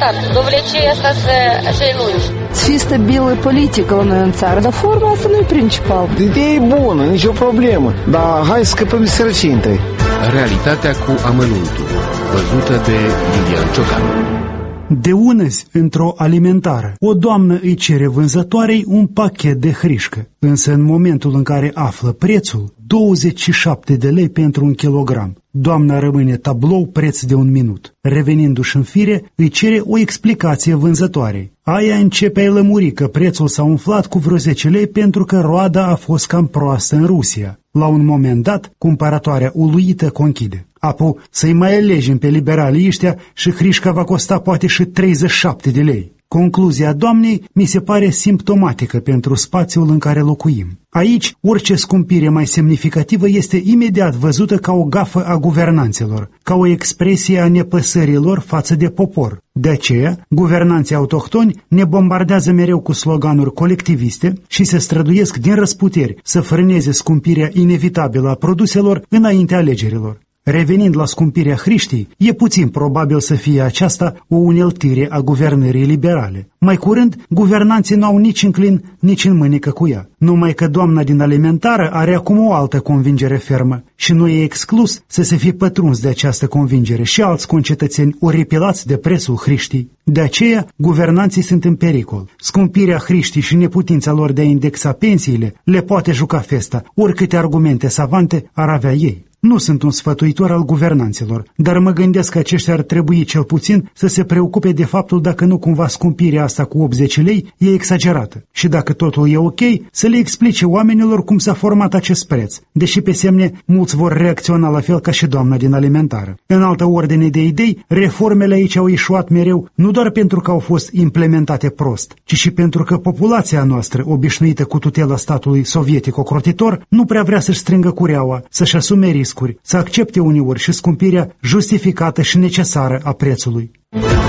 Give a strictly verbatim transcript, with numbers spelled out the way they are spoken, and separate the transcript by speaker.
Speaker 1: adevărat. Dovlecei asta să-i lungi.
Speaker 2: Să fie stabilă politică la noi în țară, dar forma asta nu e principal.
Speaker 3: Ideea e bună, nicio problemă, dar hai să scăpăm de sărăcie întâi.
Speaker 4: Realitatea cu amănuntul, văzută de Lilian Ciocanu.
Speaker 5: De unăzi, într-o alimentară, o doamnă îi cere vânzătoarei un pachet de hrișcă, însă în momentul în care află prețul, douăzeci și șapte de lei pentru un kilogram. Doamna rămâne tablou preț de un minut. Revenindu-și în fire, îi cere o explicație vânzătoarei. Aia începe a-i lămuri că prețul s-a umflat cu vreo zece lei pentru că roada a fost cam proastă în Rusia. La un moment dat, cumpărătoarea uluită conchide. Apo, să-i mai alegem pe liberalii ăștia și hrișca va costa poate și treizeci și șapte de lei. Concluzia doamnei mi se pare simptomatică pentru spațiul în care locuim. Aici, orice scumpire mai semnificativă este imediat văzută ca o gafă a guvernanților, ca o expresie a nepăsărilor față de popor. De aceea, guvernanții autohtoni ne bombardează mereu cu sloganuri colectiviste și se străduiesc din răsputeri să frâneze scumpirea inevitabilă a produselor înaintea alegerilor. Revenind la scumpirea hriștii, e puțin probabil să fie aceasta o uneltire a guvernării liberale. Mai curând, guvernanții n-au nici în clin, nici în mânecă cu ea. Numai că doamna din alimentară are acum o altă convingere fermă și nu e exclus să se fie pătruns de această convingere și alți concetățeni oripilați de prețul hriștii. De aceea, guvernanții sunt în pericol. Scumpirea hriștii și neputința lor de a indexa pensiile le poate juca festa, oricâte argumente savante ar avea ei. Nu sunt un sfătuitor al guvernanților, dar mă gândesc că aceștia ar trebui cel puțin să se preocupe de faptul dacă nu cumva scumpirea asta cu optzeci lei e exagerată și dacă totul e ok, să le explice oamenilor cum s-a format acest preț, deși pe semne mulți vor reacționa la fel ca și doamna din alimentară. În altă ordine de idei, reformele aici au ieșuat mereu nu doar pentru că au fost implementate prost, ci și pentru că populația noastră, obișnuită cu tutela statului sovietic ocrotitor, nu prea vrea să-și strângă cureaua, să-și asume riscuri, să accepte uneori și scumpirea justificată și necesară a prețului.